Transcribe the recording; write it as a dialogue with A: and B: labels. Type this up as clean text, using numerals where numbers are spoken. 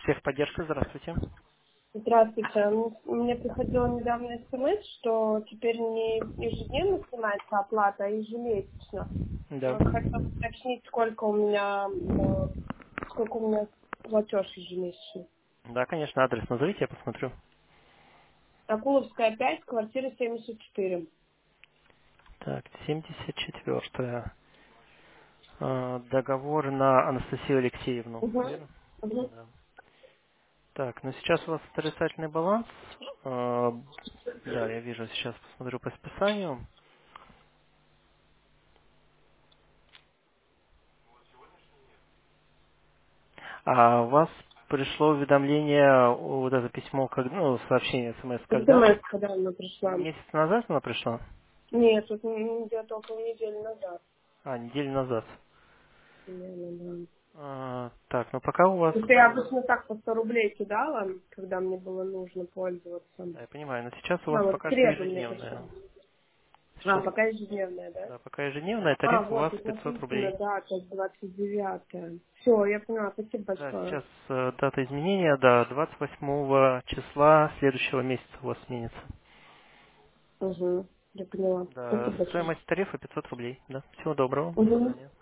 A: Техподдержка, здравствуйте.
B: Здравствуйте. Мне приходило недавно смс, что теперь не ежедневно снимается оплата, а ежемесячно.
A: Да.
B: Вот хотела уточнить, сколько у меня платеж ежемесячный.
A: Да, конечно, адрес назовите, я посмотрю.
B: Акуловская 5, квартира 74.
A: Так, 74-я. Договор на Анастасию Алексеевну,
B: Угу.
A: верно?
B: Угу.
A: Да. Так, ну сейчас у вас отрицательный баланс. А, Да, я вижу, сейчас посмотрю по списанию. А у вас пришло уведомление, вот это письмо, ну, сообщение, смс, когда?
B: СМС, когда она пришла.
A: Месяц назад она пришла?
B: Нет, тут где-то около недели назад.
A: Неделю назад.
B: Наверное, да.
A: Так, ну пока у вас...
B: Это я обычно так по 100 рублей кидала, когда мне было нужно пользоваться.
A: Да, я понимаю, но сейчас у вас
B: А, вот в
A: пока что
B: среду мне
A: ежедневная.
B: пришло. А,
A: Сейчас,
B: пока ежедневная, да?
A: да, пока ежедневная,
B: А,
A: тариф у
B: вот,
A: вас
B: тут
A: 500
B: написано
A: рублей.
B: дата 29. Все, я поняла, спасибо
A: Да,
B: большое.
A: сейчас дата изменения, да, 28 числа следующего месяца у вас сменится.
B: Угу, я поняла.
A: Да,
B: Спасибо большое.
A: стоимость тарифа 500 рублей. Да, всего доброго, до
B: Угу.
A: свидания.